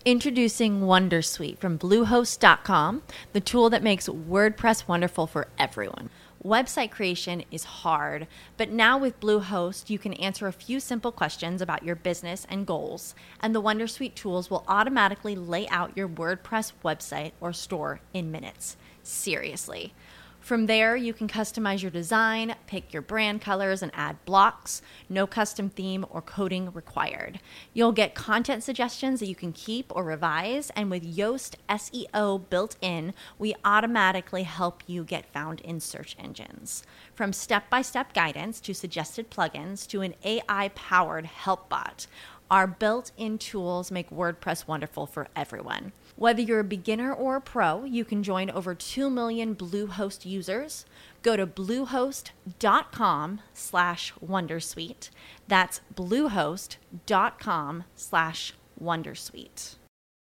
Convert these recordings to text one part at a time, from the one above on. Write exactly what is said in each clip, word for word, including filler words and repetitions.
Introducing Wondersuite from Bluehost dot com, the tool that makes WordPress wonderful for everyone. Website creation is hard, but now with Bluehost, you can answer a few simple questions about your business and goals, and the Wondersuite tools will automatically lay out your WordPress website or store in minutes. Seriously. From there, you can customize your design, pick your brand colors, and add blocks. No custom theme or coding required. You'll get content suggestions that you can keep or revise, and with Yoast S E O built in, we automatically help you get found in search engines. From step-by-step guidance to suggested plugins to an A I-powered help bot, our built-in tools make WordPress wonderful for everyone. Whether you're a beginner or a pro, you can join over two million Bluehost users. Go to bluehost.com slash Wondersuite. That's bluehost.com slash Wondersuite.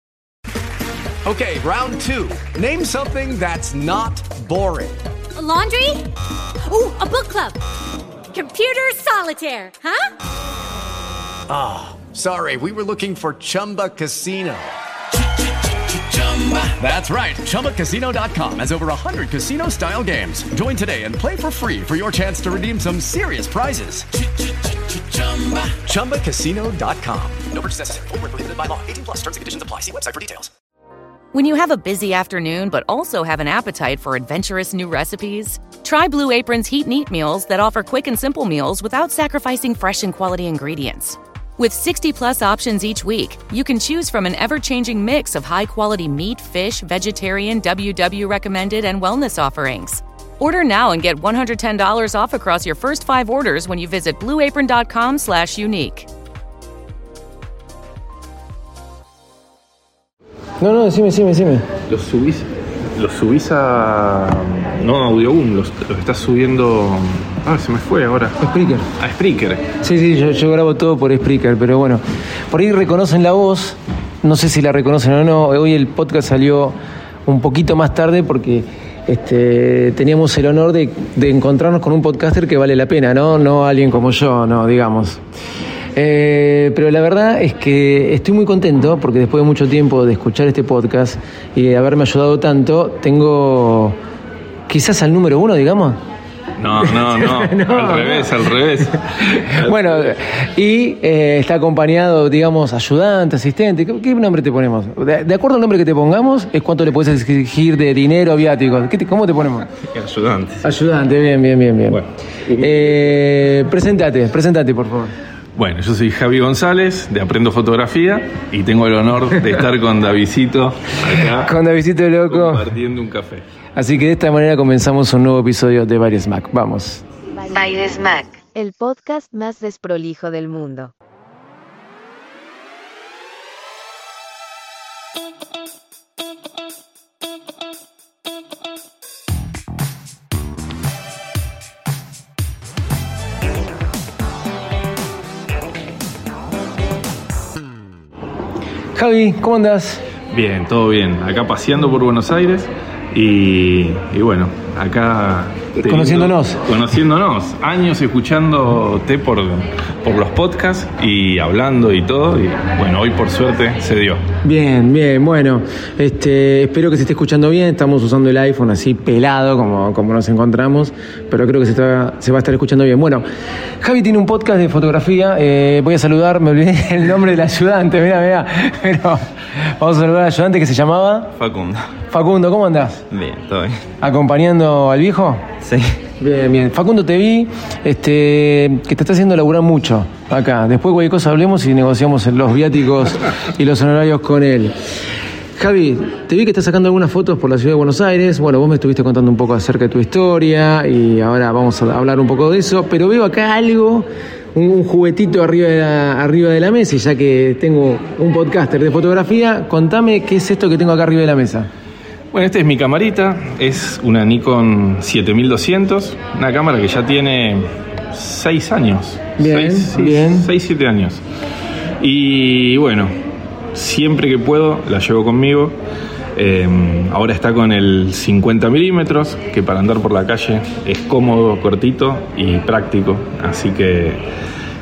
Okay, round two. Name something that's not boring. A laundry? Ooh, a book club. Computer solitaire, huh? Ah, oh, sorry, we were looking for Chumba Casino. That's right. Chumba Casino dot com has over one hundred casino-style games. Join today and play for free for your chance to redeem some serious prizes. Chumba Casino dot com. No purchase necessary. Void where prohibited by law. eighteen plus terms and conditions apply. See website for details. When you have a busy afternoon but also have an appetite for adventurous new recipes, try Blue Apron's Heat and Eat meals that offer quick and simple meals without sacrificing fresh and quality ingredients. With sixty plus options each week, you can choose from an ever-changing mix of high-quality meat, fish, vegetarian, W W recommended, and wellness offerings. Order now and get one hundred ten dollars off across your first five orders when you visit blueapron.com slash unique. No, no, decime, decime, decime. Los subís, los subís a... No, a Audioboom, los, los estás subiendo... Ah, se me fue ahora. Spreaker. A Spreaker. Sí, sí, yo, yo grabo todo por Spreaker, pero bueno. Por ahí reconocen la voz, no sé si la reconocen o no. Hoy el podcast salió un poquito más tarde porque este, teníamos el honor de, de encontrarnos con un podcaster que vale la pena, ¿no? No alguien como yo, no, digamos. Eh, pero la verdad es que estoy muy contento porque después de mucho tiempo de escuchar este podcast y de haberme ayudado tanto, tengo quizás al número uno, digamos. No, no, no, no, al revés, al revés. Bueno, y eh, está acompañado, digamos, ayudante, asistente. ¿Qué, qué nombre te ponemos? De, de acuerdo al nombre que te pongamos, es cuánto le puedes exigir de dinero, viáticos. ¿Qué te, ¿Cómo te ponemos? Ayudante. Ayudante, bien, bien, bien, bien. Bueno. Eh, presentate, presentate, por favor. Bueno, yo soy Javi González, de Aprendo Fotografía, y tengo el honor de estar con Davidcito acá. Con Davidcito loco. Compartiendo un café. Así que de esta manera comenzamos un nuevo episodio de By the Smack. Vamos. By the Smack, el podcast más desprolijo del mundo. Javi, ¿cómo andás? Bien, todo bien. Acá paseando por Buenos Aires y, y bueno, acá... Conociéndonos. Teniendo, conociéndonos. Años escuchándote por, por los podcasts y hablando y todo. Y bueno, hoy por suerte se dio. Bien, bien. Bueno, este, espero que se esté escuchando bien. Estamos usando el iPhone así pelado como, como nos encontramos. Pero creo que se, está, se va a estar escuchando bien. Bueno, Javi tiene un podcast de fotografía. Eh, voy a saludar, me olvidé el nombre del ayudante. Mira, mira. Pero vamos a saludar al ayudante que se llamaba... Facundo. Facundo, ¿cómo andás? Bien, todo bien. ¿Acompañando al viejo? Sí. Bien, bien. Facundo, te vi este, que te está haciendo laburar mucho acá. Después cualquier cosa hablemos y negociamos los viáticos y los honorarios con él. Javi, te vi que estás sacando algunas fotos por la ciudad de Buenos Aires. Bueno, vos me estuviste contando un poco acerca de tu historia y ahora vamos a hablar un poco de eso. Pero veo acá algo, un, un juguetito arriba de, la, arriba de la mesa. Y ya que tengo un podcaster de fotografía, contame qué es esto que tengo acá arriba de la mesa. Bueno, esta es mi camarita, es una Nikon siete mil doscientos, una cámara que ya tiene seis años. Bien, seis, bien. seis, siete años. Y bueno, siempre que puedo la llevo conmigo. Eh, ahora está con el cincuenta milímetros, que para andar por la calle es cómodo, cortito y práctico. Así que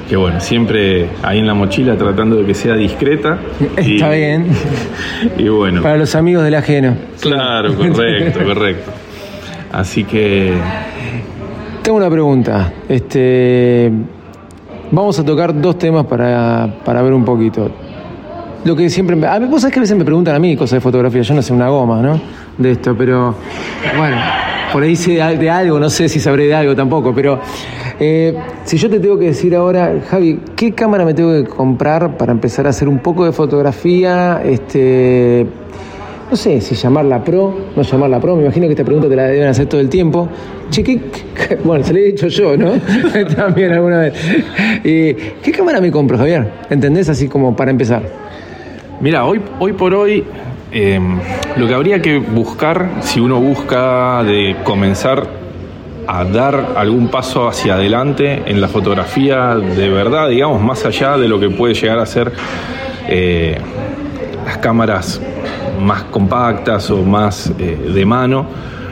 que bueno, siempre ahí en la mochila tratando de que sea discreta. Está y, bien. Y bueno. Para los amigos del ajeno. Claro, correcto, correcto. Así que... Tengo una pregunta. Este, vamos a tocar dos temas para, para ver un poquito. Lo que siempre... A mí, vos sabés que a veces me preguntan a mí cosas de fotografía. Yo no sé una goma, ¿no? De esto, pero... Bueno, por ahí sé de algo, no sé si sabré de algo tampoco, pero... Eh, si yo te tengo que decir ahora, Javi, ¿qué cámara me tengo que comprar para empezar a hacer un poco de fotografía? Este... No sé si llamarla pro, no llamarla pro, me imagino que esta pregunta te la deben hacer todo el tiempo. Che, ¿qué? Bueno, se la he dicho yo, ¿no? También alguna vez. Eh, ¿Qué cámara me compro, Javier? ¿Entendés? Así como para empezar. Mira, hoy, hoy por hoy, eh, lo que habría que buscar, si uno busca de comenzar a dar algún paso hacia adelante en la fotografía de verdad, digamos, más allá de lo que puede llegar a ser eh, las cámaras más compactas o más eh, de mano,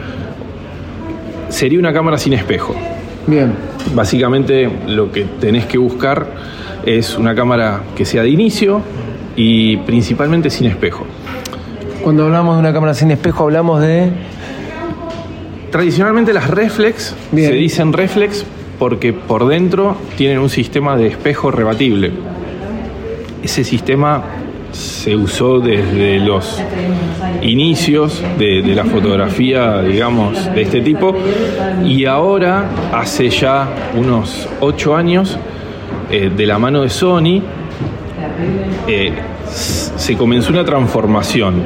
sería una cámara sin espejo. Bien. Básicamente lo que tenés que buscar es una cámara que sea de inicio y principalmente sin espejo. Cuando hablamos de una cámara sin espejo hablamos de... Tradicionalmente las reflex, Bien. Se dicen reflex porque por dentro tienen un sistema de espejo rebatible. Ese sistema se usó desde los inicios de, de la fotografía, digamos, de este tipo, y ahora, hace ya unos ocho años, eh, de la mano de Sony, eh, se comenzó una transformación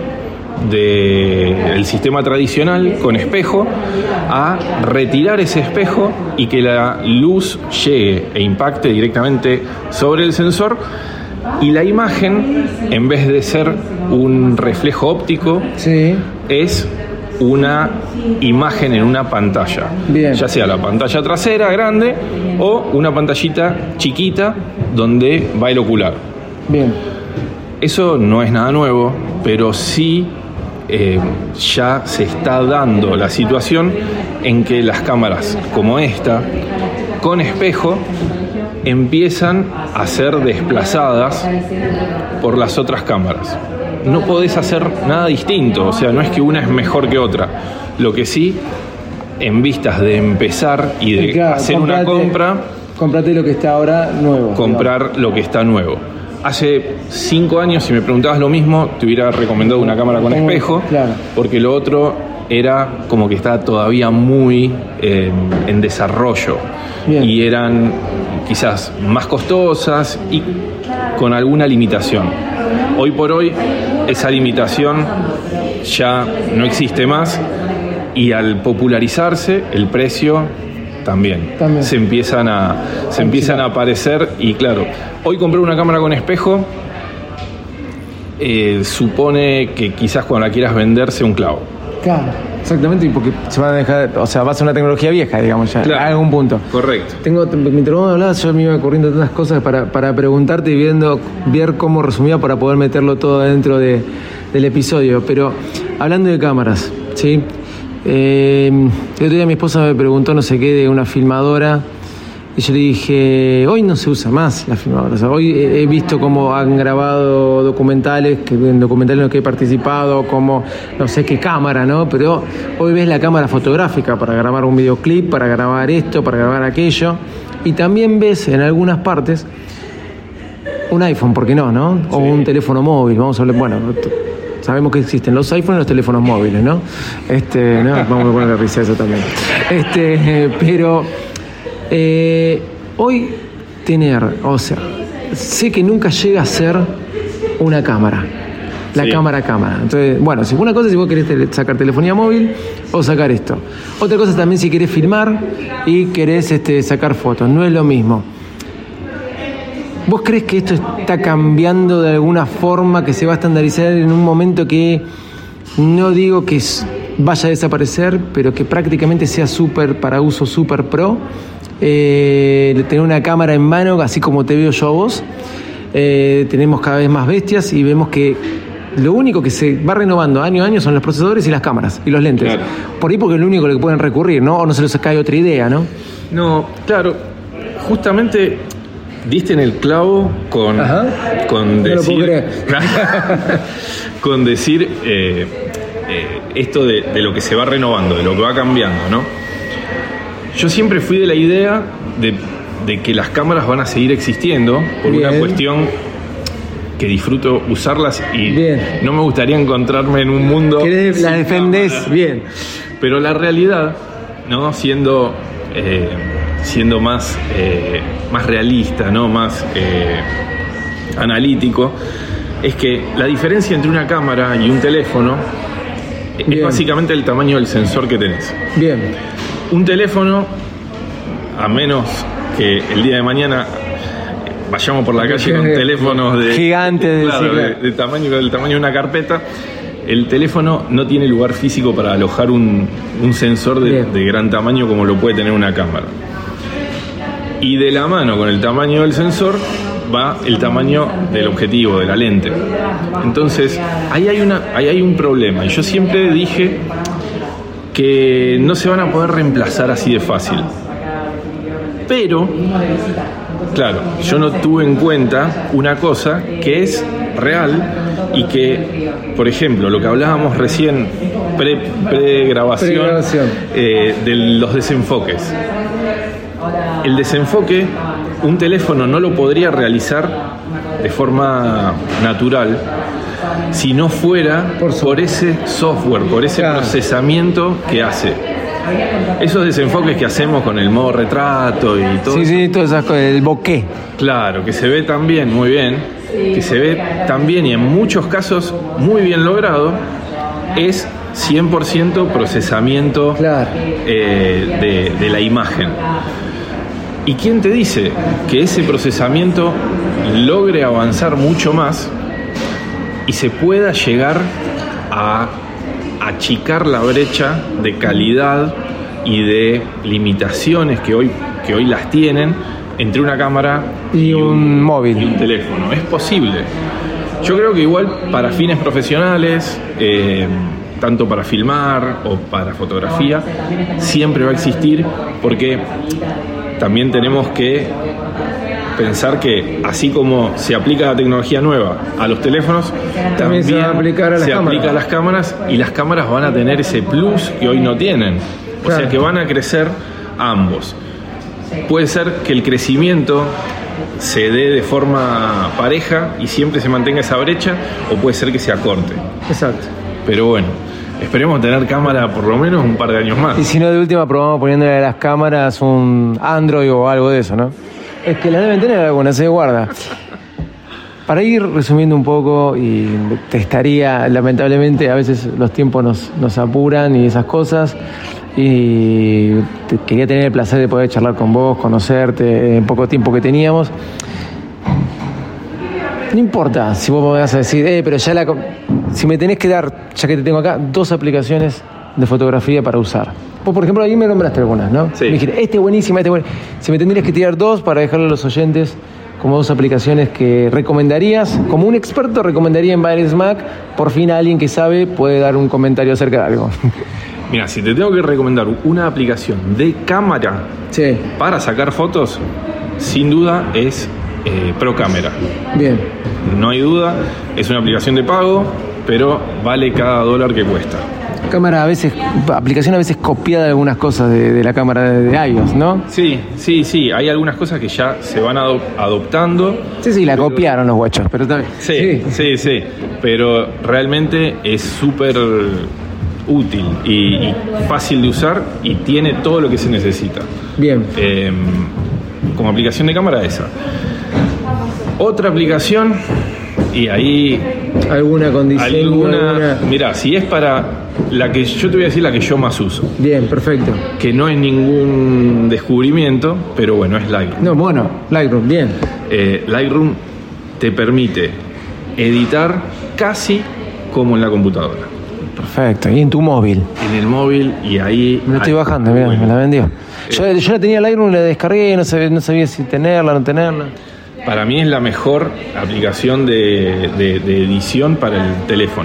del sistema tradicional con espejo a retirar ese espejo y que la luz llegue e impacte directamente sobre el sensor. Y la imagen, en vez de ser un reflejo óptico, sí, es una imagen en una pantalla. Bien. Ya sea la pantalla trasera grande o una pantallita chiquita donde va el ocular. Bien. Eso no es nada nuevo, pero sí eh, ya se está dando la situación en que las cámaras como esta, con espejo, empiezan a ser desplazadas por las otras cámaras. No podés hacer nada distinto, o sea, no es que una es mejor que otra. Lo que sí, en vistas de empezar y de claro, hacer comprate, una compra, comprate lo que está ahora nuevo. comprar digamos. Lo que está nuevo. Hace cinco años, si me preguntabas lo mismo, te hubiera recomendado una cámara con espejo, claro, porque lo otro era como que estaba todavía muy eh, en desarrollo. Bien. Y eran quizás más costosas y con alguna limitación. Hoy por hoy esa limitación ya no existe más y al popularizarse el precio también, también. se empiezan a se empiezan a aparecer. Y claro, hoy comprar una cámara con espejo eh, supone que quizás cuando la quieras vender sea un clavo. Claro, exactamente, y porque se va a dejar, o sea, va a ser una tecnología vieja, digamos, ya, claro, a algún punto. Correcto. Tengo, mientras vos hablabas, yo me iba corriendo tantas cosas para, para preguntarte y viendo, ver cómo resumía para poder meterlo todo dentro de, del episodio. Pero hablando de cámaras, ¿sí? Eh, el otro día mi esposa me preguntó no sé qué de una filmadora y yo le dije, hoy no se usa más la filmadora. O sea, hoy he visto cómo han grabado documentales, que en documentales en los que he participado, como no sé qué cámara, ¿no? Pero hoy ves la cámara fotográfica para grabar un videoclip, para grabar esto, para grabar aquello. Y también ves en algunas partes un iPhone, ¿por qué no, no? O sí, un teléfono móvil, vamos a hablar, bueno, sabemos que existen los iPhones y los teléfonos móviles, ¿no? Este, ¿no? Vamos a ponerle risa a eso también. Este, pero eh, hoy tener, o sea, sé que nunca llega a ser una cámara. La sí. cámara cámara. Entonces, bueno, si una cosa es si vos querés te- sacar telefonía móvil o sacar esto. Otra cosa también si querés filmar y querés este, sacar fotos. No es lo mismo. ¿Vos crees que esto está cambiando de alguna forma, que se va a estandarizar en un momento que no digo que vaya a desaparecer, pero que prácticamente sea súper para uso súper pro? Eh, tener una cámara en mano, así como te veo yo a vos. Eh, tenemos cada vez más bestias y vemos que lo único que se va renovando año a año son los procesadores y las cámaras y los lentes. Claro. Por ahí porque es lo único a lo que pueden recurrir, ¿no? O no se les cae otra idea, ¿no? No, claro. Justamente diste en el clavo con, con no decir, lo puedo creer. con decir eh, eh, esto de, de lo que se va renovando, de lo que va cambiando, ¿no? Yo siempre fui de la idea de, de que las cámaras van a seguir existiendo por Bien. una cuestión que disfruto usarlas y Bien. no me gustaría encontrarme en un mundo... Que la defendés cámaras. Bien. Pero la realidad, ¿no? Siendo, eh, siendo más, eh, más realista, ¿no? Más eh, analítico, es que la diferencia entre una cámara y un teléfono Bien. es básicamente el tamaño del sensor que tenés. Bien. Un teléfono, a menos que el día de mañana vayamos por la calle con teléfonos de gigantes, de, claro, de, de tamaño, del tamaño de una carpeta, el teléfono no tiene lugar físico para alojar un, un sensor de, de gran tamaño como lo puede tener una cámara. Y de la mano con el tamaño del sensor va el tamaño del objetivo, de la lente. Entonces, ahí hay, una, ahí hay un problema. Y yo siempre dije que no se van a poder reemplazar así de fácil. Pero, claro, yo no tuve en cuenta una cosa que es real y que, por ejemplo, lo que hablábamos recién, pre, pre-grabación, pre-grabación. Eh, de los desenfoques. El desenfoque, un teléfono no lo podría realizar de forma natural si no fuera por, por ese software, por ese claro. procesamiento que hace. Esos desenfoques que hacemos con el modo retrato y todo. Sí, sí, todas esas cosas, el bokeh. Claro, que se ve también muy bien, que se ve también y en muchos casos muy bien logrado, es cien por ciento procesamiento claro. eh, de, de la imagen. ¿Y quién te dice que ese procesamiento logre avanzar mucho más y se pueda llegar a achicar la brecha de calidad y de limitaciones que hoy, que hoy las tienen entre una cámara y, y un, un móvil y un teléfono? Es posible. Yo creo que igual para fines profesionales, eh, tanto para filmar o para fotografía, siempre va a existir, porque también tenemos que pensar que así como se aplica la tecnología nueva a los teléfonos, también, también se, va a aplicar a las se aplica a las cámaras, y las cámaras van a tener ese plus que hoy no tienen. O claro. sea que van a crecer ambos. Puede ser que el crecimiento se dé de forma pareja y siempre se mantenga esa brecha, o puede ser que se acorte. Exacto. Pero bueno, esperemos tener cámara por lo menos un par de años más. Y si no, de última probamos poniéndole a las cámaras un Android o algo de eso, ¿no? Es que la deben tener alguna, se guarda. Para ir resumiendo un poco, y te estaría, lamentablemente, a veces los tiempos nos, nos apuran y esas cosas, y te, quería tener el placer de poder charlar con vos, conocerte en poco tiempo que teníamos. No importa si vos me vas a decir, eh, pero ya la... Si me tenés que dar, ya que te tengo acá, dos aplicaciones de fotografía para usar. Vos, por ejemplo, ahí me nombraste algunas, ¿no? Sí. Me dijiste, este es buenísimo, este es buenísimo. Si me tendrías que tirar dos para dejarle a los oyentes como dos aplicaciones que recomendarías, como un experto recomendaría en Baires Mac, por fin a alguien que sabe puede dar un comentario acerca de algo. Mira, si te tengo que recomendar una aplicación de cámara sí. para sacar fotos, sin duda es eh, ProCamera. Bien. No hay duda, es una aplicación de pago, pero vale cada dólar que cuesta. Cámara a veces, aplicación a veces copiada de algunas cosas de, de la cámara de, de iOS, ¿no? Sí, sí, sí, hay algunas cosas que ya se van adop- adoptando. Sí, sí, la pero... copiaron los guachos, pero también. Sí, sí, sí, sí, pero realmente es súper útil y, y fácil de usar y tiene todo lo que se necesita. Bien. Eh, como aplicación de cámara esa. Otra aplicación, y ahí... ¿Alguna condición? Alguna, alguna... Mirá, si es para la que yo te voy a decir la que yo más uso. Bien, perfecto. Que no es ningún descubrimiento, pero bueno, es Lightroom. No, bueno, Lightroom, bien. Eh, Lightroom te permite editar casi como en la computadora. Perfecto, y en tu móvil. En el móvil, y ahí... Me la estoy bajando, mira, bueno. Me la vendió. Yo, eh, yo la tenía Lightroom, la descargué, no sabía, no sabía si tenerla o no tenerla. Para mí es la mejor aplicación de, de, de edición para el teléfono.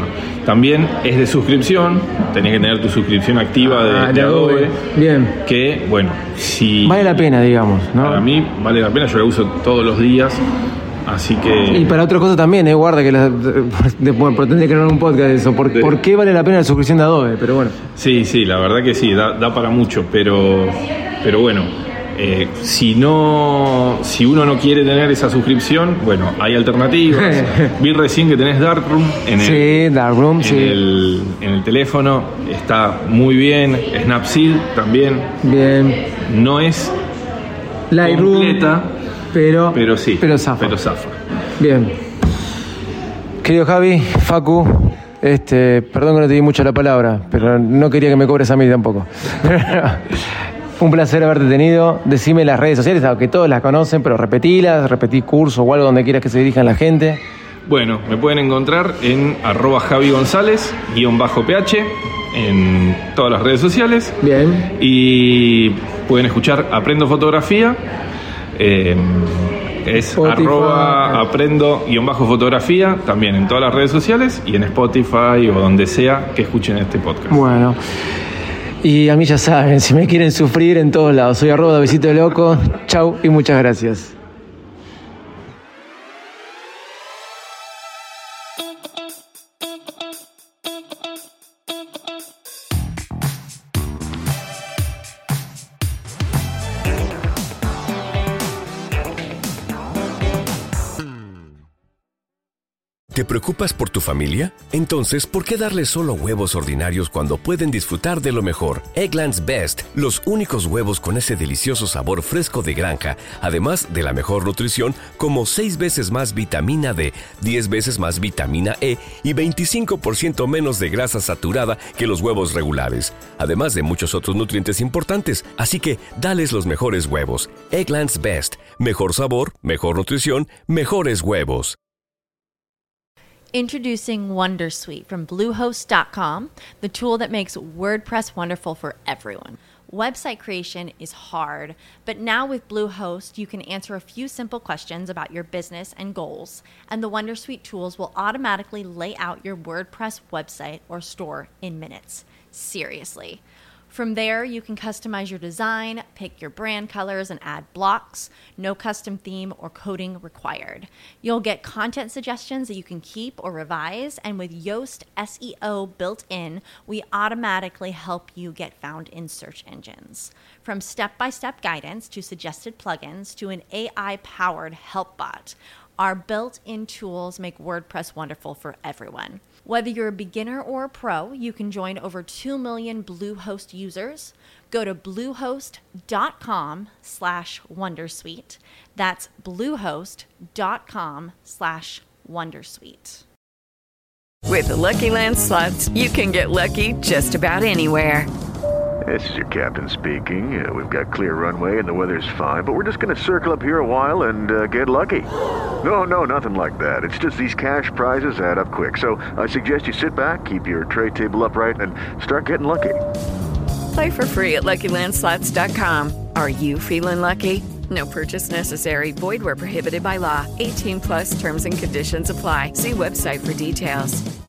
También es de suscripción, tenés que tener tu suscripción activa de, Ah, de de Adobe. Adobe. Bien. Que, bueno, si... Vale la pena, digamos, ¿no? Para mí vale la pena, yo la uso todos los días, así que... Y para otras cosas también, eh, guarda que la, de, bueno, pero tendría que crear un podcast de eso. ¿Por, De- ¿Por qué vale la pena la suscripción de Adobe? Pero bueno. Sí, sí, la verdad que sí, da, da para mucho, pero, pero bueno, eh, si no, si uno no quiere tener esa suscripción, bueno, hay alternativas. Vi recién que tenés Darkroom en el, Sí, Darkroom, en sí. el, en el teléfono, está muy bien. Snapseed también, Bien. no es Lightroom. completa, Pero, pero sí, Pero zafa. pero zafa. Bien. Querido Javi, Facu, este, perdón que no te di mucho la palabra, pero no quería que me cobres a mí tampoco. Un placer haberte tenido. Decime las redes sociales, aunque todos las conocen, pero repetilas, repetí curso o algo donde quieras que se dirijan la gente. Bueno, me pueden encontrar en arroba Javi González, guión bajo ph, en todas las redes sociales. Bien. Y pueden escuchar Aprendo Fotografía. Eh, es Spotify. arroba aprendo guión bajo fotografía, también en todas las redes sociales y en Spotify o donde sea que escuchen este podcast. Bueno. Y a mí ya saben, si me quieren sufrir en todos lados, soy arroba Davidcito de Loco. Chau y muchas gracias. ¿Te preocupas por tu familia? Entonces, ¿por qué darles solo huevos ordinarios cuando pueden disfrutar de lo mejor? Eggland's Best, los únicos huevos con ese delicioso sabor fresco de granja, además de la mejor nutrición, como seis veces más vitamina D, diez veces más vitamina E y veinticinco por ciento menos de grasa saturada que los huevos regulares, además de muchos otros nutrientes importantes. Así que, dales los mejores huevos. Eggland's Best, mejor sabor, mejor nutrición, mejores huevos. Introducing Wondersuite from Bluehost dot com, the tool that makes WordPress wonderful for everyone. Website creation is hard, but now with Bluehost, you can answer a few simple questions about your business and goals, and the Wondersuite tools will automatically lay out your WordPress website or store in minutes. Seriously. From there, you can customize your design, pick your brand colors, and add blocks. No custom theme or coding required. You'll get content suggestions that you can keep or revise, and with Yoast S E O built in, we automatically help you get found in search engines. From step-by-step guidance to suggested plugins to an A I-powered help bot, our built-in tools make WordPress wonderful for everyone. Whether you're a beginner or a pro, you can join over two million Bluehost users. Go to bluehost.com slash wondersuite. That's bluehost.com slash wondersuite. With the Lucky Land Slots, you can get lucky just about anywhere. This is your captain speaking. Uh, we've got clear runway and the weather's fine, but we're just going to circle up here a while and uh, get lucky. No, no, nothing like that. It's just these cash prizes add up quick. So I suggest you sit back, keep your tray table upright, and start getting lucky. Play for free at Lucky Land Slots dot com. Are you feeling lucky? No purchase necessary. Void where prohibited by law. eighteen plus terms and conditions apply. See website for details.